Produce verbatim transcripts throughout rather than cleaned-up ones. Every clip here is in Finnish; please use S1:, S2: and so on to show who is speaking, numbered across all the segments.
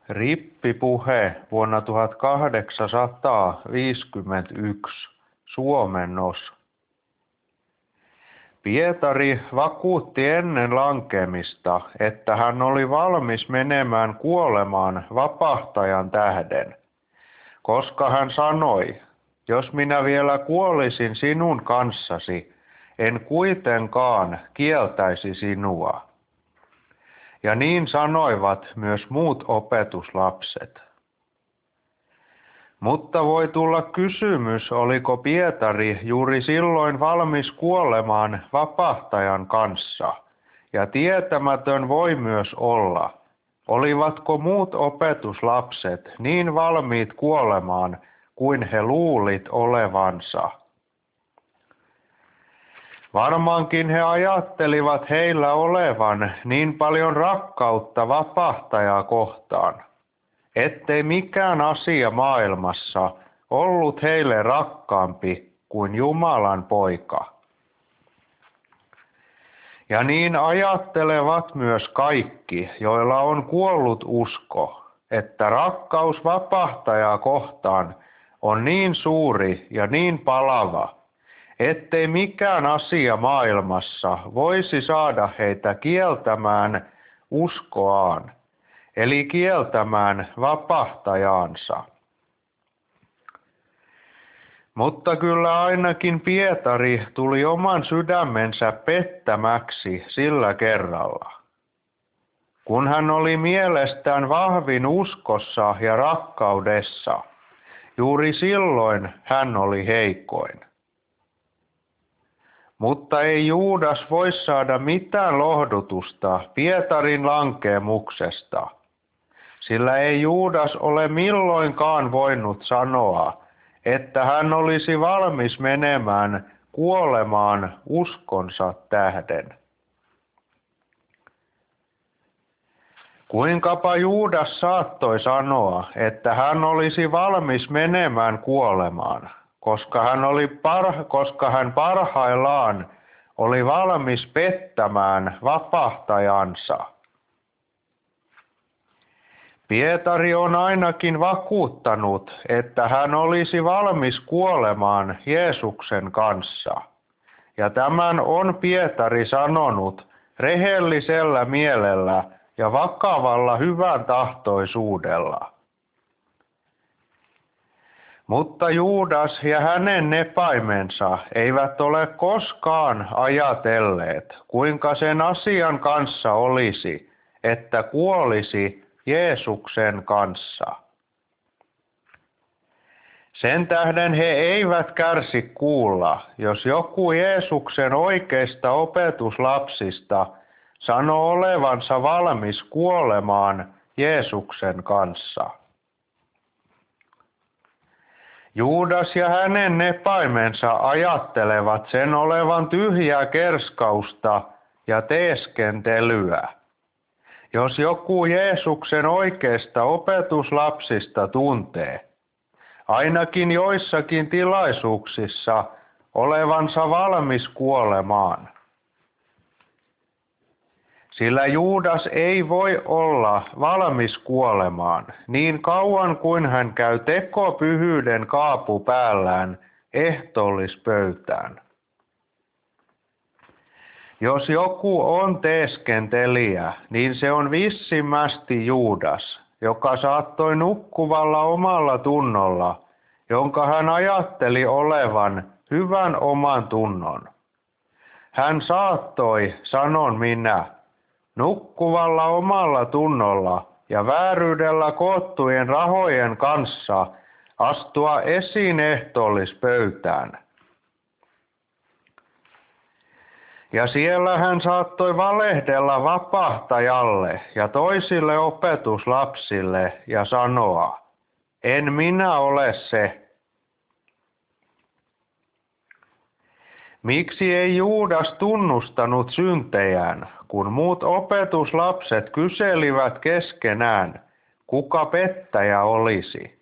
S1: Rippipuhe vuonna tuhatkahdeksansataaviisikymmentäyksi. Suomennos. Pietari vakuutti ennen lankeemista, että hän oli valmis menemään kuolemaan vapahtajan tähden, koska hän sanoi, jos minä vielä kuolisin sinun kanssasi, en kuitenkaan kieltäisi sinua. Ja niin sanoivat myös muut opetuslapset. Mutta voi tulla kysymys, oliko Pietari juuri silloin valmis kuolemaan vapahtajan kanssa, ja tietämätön voi myös olla, olivatko muut opetuslapset niin valmiit kuolemaan kuin he luulit olevansa. Varmaankin he ajattelivat heillä olevan niin paljon rakkautta vapahtajaa kohtaan, ettei mikään asia maailmassa ollut heille rakkaampi kuin Jumalan poika. Ja niin ajattelevat myös kaikki, joilla on kuollut usko, että rakkaus vapahtajaa kohtaan on niin suuri ja niin palava, ettei mikään asia maailmassa voisi saada heitä kieltämään uskoaan, eli kieltämään vapahtajaansa. Mutta kyllä ainakin Pietari tuli oman sydämensä pettämäksi sillä kerralla. Kun hän oli mielestään vahvin uskossa ja rakkaudessa, juuri silloin hän oli heikoin. Mutta ei Juudas voi saada mitään lohdutusta Pietarin lankeemuksesta, sillä ei Juudas ole milloinkaan voinut sanoa, että hän olisi valmis menemään kuolemaan uskonsa tähden. Kuinkapa Juudas saattoi sanoa, että hän olisi valmis menemään kuolemaan, koska hän, oli parha- koska hän parhaillaan oli valmis pettämään vapahtajansa. Pietari on ainakin vakuuttanut, että hän olisi valmis kuolemaan Jeesuksen kanssa. Ja tämän on Pietari sanonut rehellisellä mielellä ja vakavalla hyvän tahtoisuudella. Mutta Juudas ja hänen nepaimensa eivät ole koskaan ajatelleet, kuinka sen asian kanssa olisi, että kuolisi Jeesuksen kanssa. Sen tähden he eivät kärsi kuulla, jos joku Jeesuksen oikeista opetuslapsista sanoo olevansa valmis kuolemaan Jeesuksen kanssa. Juudas ja hänen nepaimensa ajattelevat sen olevan tyhjää kerskausta ja teeskentelyä. Jos joku Jeesuksen oikeista opetuslapsista tuntee, ainakin joissakin tilaisuuksissa olevansa valmis kuolemaan, sillä Juudas ei voi olla valmis kuolemaan niin kauan kuin hän käy tekopyhyyden kaapu päällään ehtoollispöytään. Jos joku on teeskentelijä, niin se on vissimmästi Juudas, joka saattoi nukkuvalla omalla tunnolla, jonka hän ajatteli olevan hyvän oman tunnon. Hän saattoi, sanon minä, nukkuvalla omalla tunnolla ja vääryydellä koottujen rahojen kanssa astua esiin ehtoollispöytään. Ja siellä hän saattoi valehdella vapahtajalle ja toisille opetuslapsille ja sanoa, en minä ole se. Miksi ei Juudas tunnustanut syntejään, kun muut opetuslapset kyselivät keskenään, kuka pettäjä olisi?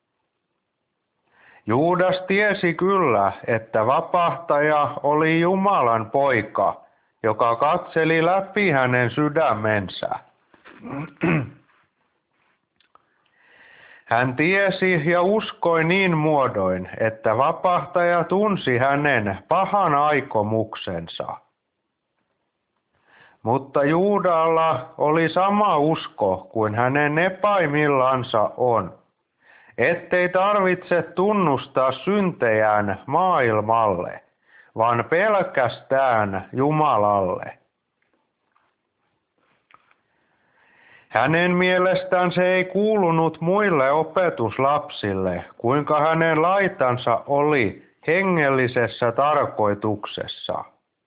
S1: Juudas tiesi kyllä, että vapahtaja oli Jumalan poika, joka katseli läpi hänen sydämensä. Hän tiesi ja uskoi niin muodoin, että vapahtaja tunsi hänen pahan aikomuksensa. Mutta Juudalla oli sama usko kuin hänen epäimillansa on, ettei tarvitse tunnustaa syntejään maailmalle, vaan pelkästään Jumalalle. Hänen mielestään se ei kuulunut muille opetuslapsille, kuinka hänen laitansa oli hengellisessä tarkoituksessa.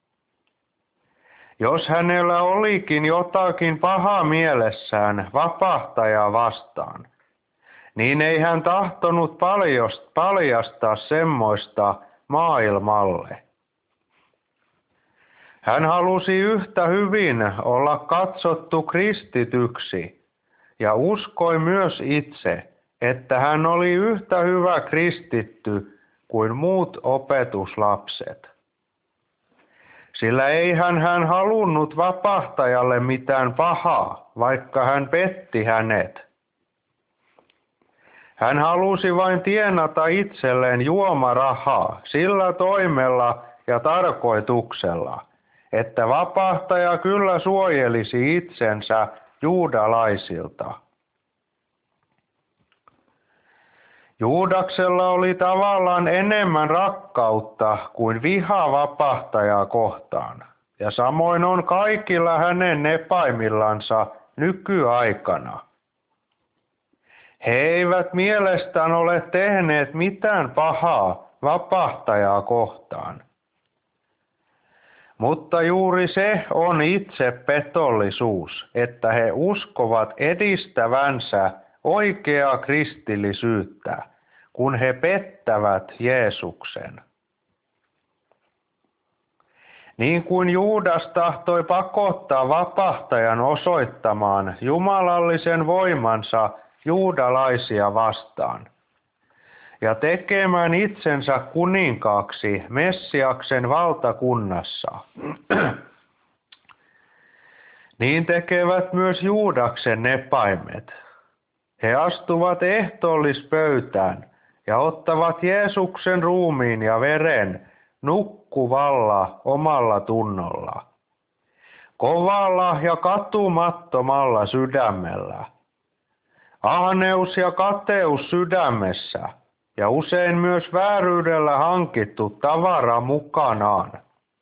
S1: Jos hänellä olikin jotakin pahaa mielessään vapahtajaa vastaan, niin ei hän tahtonut paljastaa semmoista maailmalle. Hän halusi yhtä hyvin olla katsottu kristityksi ja uskoi myös itse, että hän oli yhtä hyvä kristitty kuin muut opetuslapset. Sillä eihän hän halunnut vapahtajalle mitään pahaa, vaikka hän petti hänet. Hän halusi vain tienata itselleen juomarahaa sillä toimella ja tarkoituksella, että vapahtaja kyllä suojelisi itsensä juudalaisilta. Juudaksella oli tavallaan enemmän rakkautta kuin vihaa vapahtajaa kohtaan, ja samoin on kaikilla hänen epäimillansa nykyaikana. He eivät mielestään ole tehneet mitään pahaa vapahtajaa kohtaan. Mutta juuri se on itse petollisuus, että he uskovat edistävänsä oikeaa kristillisyyttä, kun he pettävät Jeesuksen. Niin kuin Juudas tahtoi pakottaa vapahtajan osoittamaan jumalallisen voimansa juudalaisia vastaan ja tekemään itsensä kuninkaaksi Messiaksen valtakunnassa, niin tekevät myös Juudaksen epaimet. He astuvat ehtoollispöytään ja ottavat Jeesuksen ruumiin ja veren nukkuvalla omalla tunnolla, kovalla ja katumattomalla sydämellä, ahneus ja kateus sydämessä ja usein myös vääryydellä hankittu tavara mukanaan,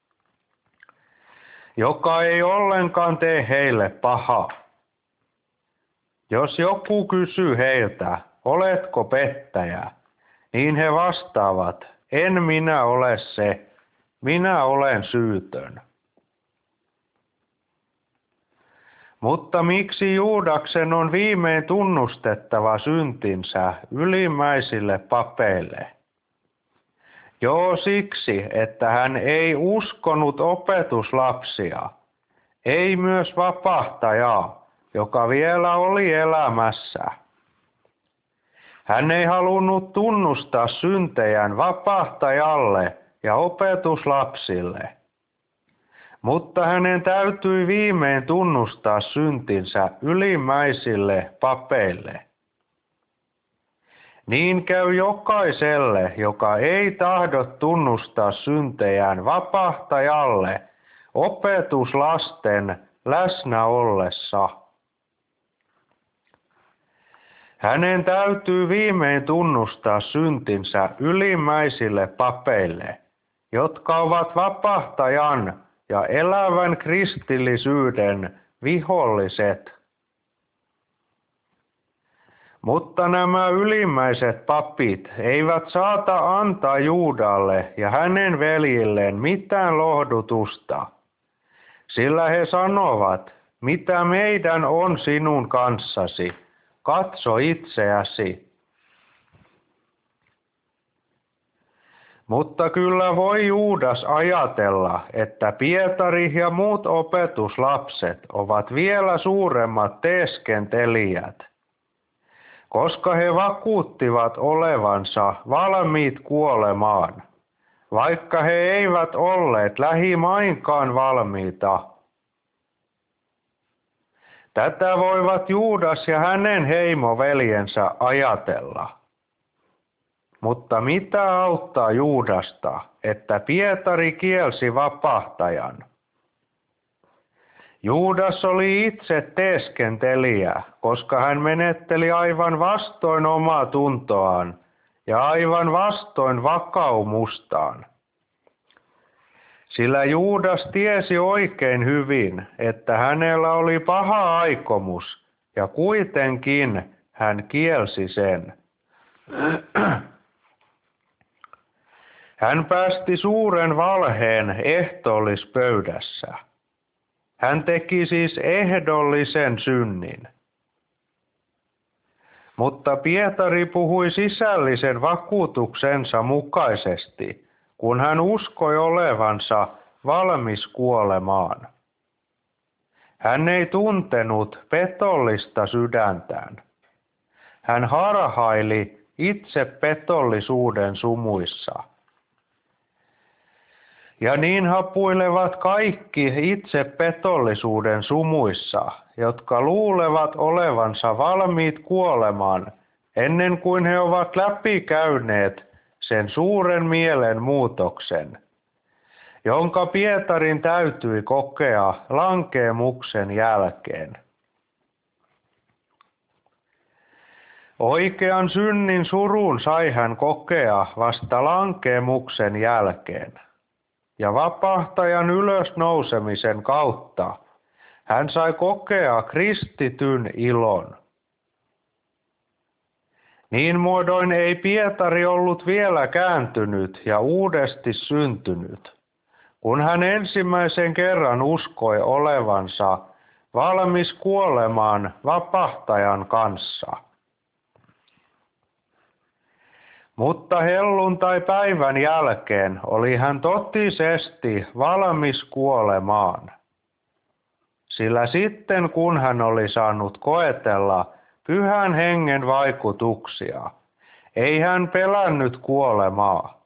S1: joka ei ollenkaan tee heille pahaa. Jos joku kysyy heiltä, oletko pettäjä, niin he vastaavat, en minä ole se, minä olen syytön. Mutta miksi Juudaksen on viimein tunnustettava syntinsä ylimmäisille papeille? Joo siksi, että hän ei uskonut opetuslapsia, ei myös vapahtajaa, joka vielä oli elämässä. Hän ei halunnut tunnustaa syntejään vapahtajalle ja opetuslapsille, mutta hänen täytyi viimein tunnustaa syntinsä ylimmäisille papeille. Niin käy jokaiselle, joka ei tahdo tunnustaa syntejään vapahtajalle opetuslasten läsnä ollessa. Hänen täytyy viimein tunnustaa syntinsä ylimmäisille papeille, jotka ovat vapahtajan ja elävän kristillisyyden viholliset. Mutta nämä ylimmäiset papit eivät saata antaa Juudalle ja hänen veljilleen mitään lohdutusta, sillä he sanovat, mitä meidän on sinun kanssasi, katso itseäsi. Mutta kyllä voi Juudas ajatella, että Pietari ja muut opetuslapset ovat vielä suuremmat teeskentelijät, koska he vakuuttivat olevansa valmiit kuolemaan, vaikka he eivät olleet lähimainkaan valmiita. Tätä voivat Juudas ja hänen heimoveljensä ajatella. Mutta mitä auttaa Juudasta, että Pietari kielsi vapahtajan? Juudas oli itse teeskentelijä, koska hän menetteli aivan vastoin omaa tuntoaan ja aivan vastoin vakaumustaan. Sillä Juudas tiesi oikein hyvin, että hänellä oli paha aikomus, ja kuitenkin hän kielsi sen. Hän päästi suuren valheen ehtoollispöydässä. Hän teki siis ehdollisen synnin. Mutta Pietari puhui sisällisen vakuutuksensa mukaisesti, kun hän uskoi olevansa valmis kuolemaan. Hän ei tuntenut petollista sydäntään. Hän harhaili itse petollisuuden sumuissa. Ja niin hapuilevat kaikki itse petollisuuden sumuissa, jotka luulevat olevansa valmiit kuolemaan ennen kuin he ovat läpikäyneet sen suuren mielenmuutoksen, jonka Pietarin täytyi kokea lankeemuksen jälkeen. Oikean synnin surun sai hän kokea vasta lankeemuksen jälkeen. Ja vapahtajan ylösnousemisen kautta hän sai kokea kristityn ilon. Niin muodoin ei Pietari ollut vielä kääntynyt ja uudesti syntynyt, kun hän ensimmäisen kerran uskoi olevansa valmis kuolemaan vapahtajan kanssa. Mutta helluntai-päivän jälkeen oli hän totisesti valmis kuolemaan. Sillä sitten kun hän oli saanut koetella Pyhän Hengen vaikutuksia, ei hän pelännyt kuolemaa.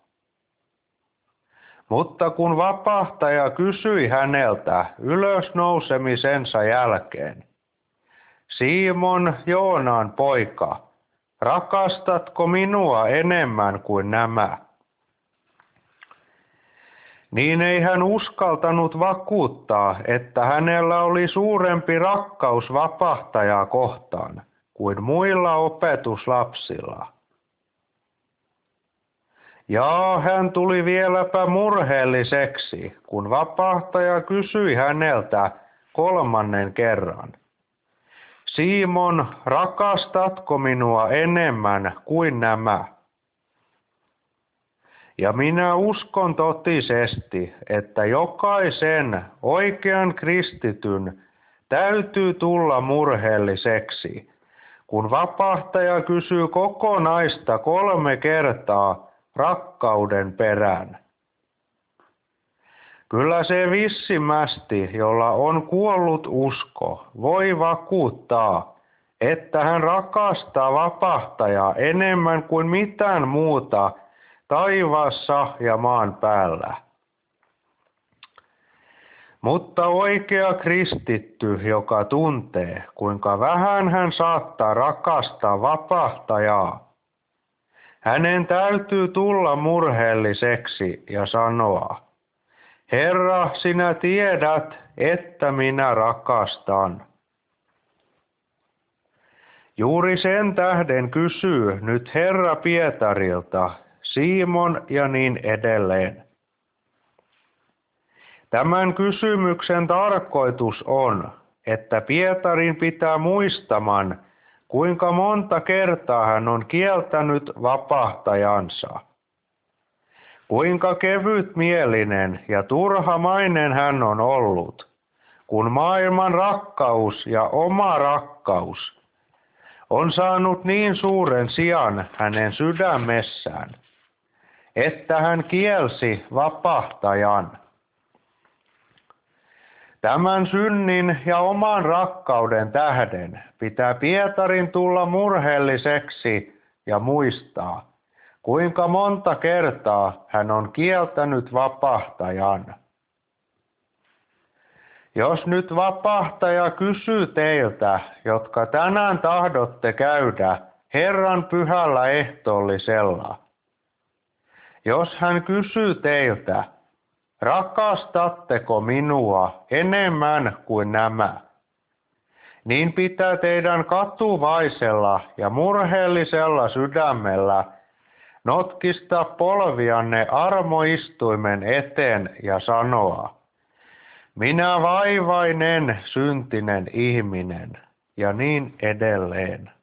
S1: Mutta kun vapahtaja kysyi häneltä ylösnousemisensa jälkeen, Simon, Joonan poika, rakastatko minua enemmän kuin nämä? Niin ei hän uskaltanut vakuuttaa, että hänellä oli suurempi rakkaus vapahtajaa kohtaan kuin muilla opetuslapsilla. Ja hän tuli vieläpä murheelliseksi, kun vapahtaja kysyi häneltä kolmannen kerran. Simon, rakastatko minua enemmän kuin nämä? Ja minä uskon totisesti, että jokaisen oikean kristityn täytyy tulla murheelliseksi, kun vapahtaja kysyy kokonaista kolme kertaa rakkauden perään. Kyllä se vissimmästi, jolla on kuollut usko, voi vakuuttaa, että hän rakastaa vapahtajaa enemmän kuin mitään muuta taivaassa ja maan päällä. Mutta oikea kristitty, joka tuntee, kuinka vähän hän saattaa rakastaa vapahtajaa, hänen täytyy tulla murheelliseksi ja sanoa, Herra, sinä tiedät, että minä rakastan. Juuri sen tähden kysyy nyt Herra Pietarilta, Simon ja niin edelleen. Tämän kysymyksen tarkoitus on, että Pietarin pitää muistaman, kuinka monta kertaa hän on kieltänyt vapahtajansa. Kuinka kevytmielinen ja turhamainen hän on ollut, kun maailman rakkaus ja oma rakkaus on saanut niin suuren sijan hänen sydämessään, että hän kielsi vapahtajan. Tämän synnin ja oman rakkauden tähden pitää Pietarin tulla murheelliseksi ja muistaa, kuinka monta kertaa hän on kieltänyt vapahtajan. Jos nyt vapahtaja kysyy teiltä, jotka tänään tahdotte käydä Herran pyhällä ehtoollisella. Jos hän kysyy teiltä, rakastatteko minua enemmän kuin nämä, niin pitää teidän katuvaisella ja murheellisella sydämellä notkista polvianne armoistuimen eteen ja sanoa, minä vaivainen syntinen ihminen, ja niin edelleen.